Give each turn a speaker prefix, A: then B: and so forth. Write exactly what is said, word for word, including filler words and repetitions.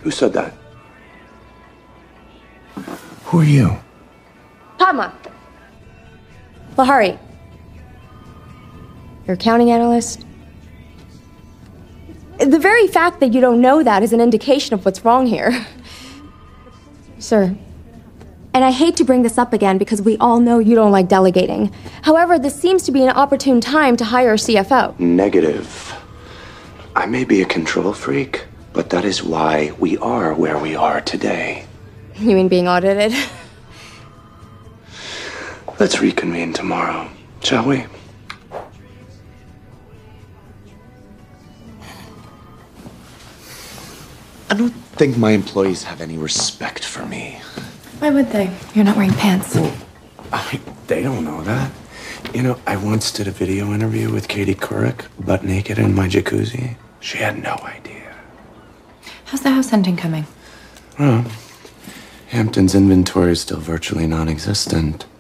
A: Who said that? Who are you?
B: Padma. Lahari. You're a accounting analyst? The very fact that you don't know that is an indication of what's wrong here. Sir, and I hate to bring this up again because we all know you don't like delegating. However, this seems to be an opportune time to hire a C F O.
A: Negative. I may be a control freak, but that is why we are where we are today.
B: You mean being audited?
A: Let's reconvene tomorrow, shall we? I don't think my employees have any respect for me.
B: Why would they? You're not wearing pants.
A: Well, I, they don't know that. You know, I once did a video interview with Katie Couric, butt naked in my jacuzzi. She had no idea.
B: How's the house hunting coming?
A: Well, Hampton's inventory is still virtually non-existent.